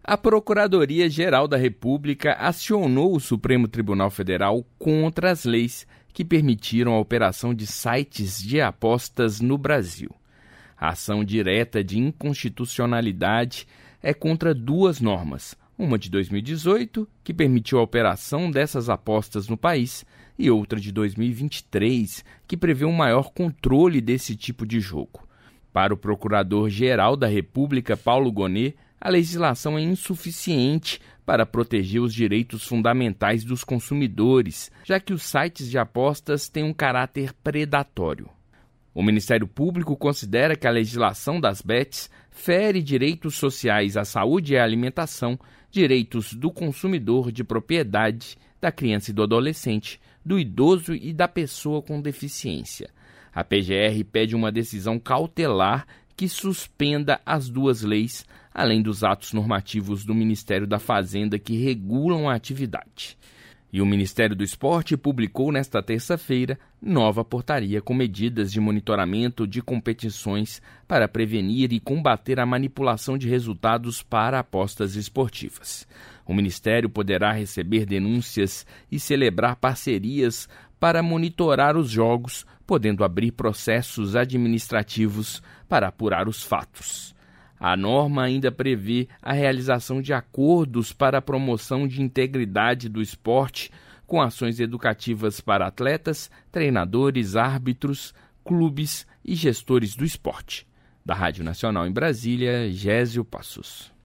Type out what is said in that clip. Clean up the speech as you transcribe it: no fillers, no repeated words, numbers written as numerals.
A Procuradoria-Geral da República acionou o Supremo Tribunal Federal contra as leis que permitiram a operação de sites de apostas no Brasil. A ação direta de inconstitucionalidade é contra duas normas, uma de 2018, que permitiu a operação dessas apostas no país, e outra de 2023, que prevê um maior controle desse tipo de jogo. Para o Procurador-Geral da República, Paulo Gonet, a legislação é insuficiente para proteger os direitos fundamentais dos consumidores, já que os sites de apostas têm um caráter predatório. O Ministério Público considera que a legislação das bets fere direitos sociais à saúde e à alimentação, direitos do consumidor de propriedade, da criança e do adolescente, do idoso e da pessoa com deficiência. A PGR pede uma decisão cautelar que suspenda as duas leis, além dos atos normativos do Ministério da Fazenda que regulam a atividade. E o Ministério do Esporte publicou nesta terça-feira nova portaria com medidas de monitoramento de competições para prevenir e combater a manipulação de resultados para apostas esportivas. O Ministério poderá receber denúncias e celebrar parcerias para monitorar os jogos, podendo abrir processos administrativos para apurar os fatos. A norma ainda prevê a realização de acordos para a promoção de integridade do esporte, com ações educativas para atletas, treinadores, árbitros, clubes e gestores do esporte. Da Rádio Nacional em Brasília, Gésio Passos.